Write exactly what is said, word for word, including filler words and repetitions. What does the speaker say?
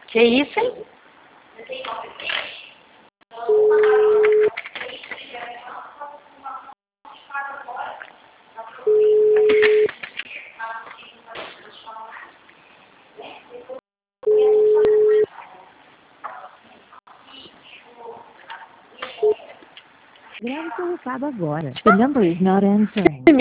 Que isso, hein? Grave seu recado agora. The number is not answering.